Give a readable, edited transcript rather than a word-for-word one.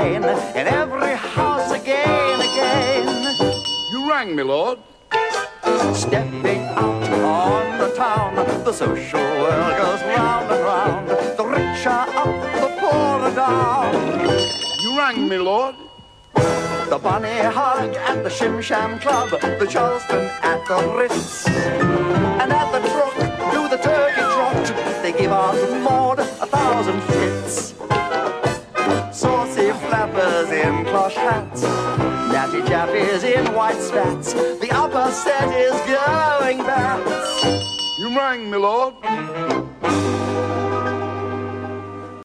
again, in every house again, again. You rang, my lord. Stepping out on the town, the social world goes round and round. The rich are up, the poor are down. You rang, my lord. The Bunny Hug at the Shim Sham Club, the Charleston at the Ritz, and at the Truck do the turkey trot. They give Aunt Maud 1,000 fits. Saucy flappers in plush hats, natty jaffies in white spats. The upper set is going bats. You rang, my lord.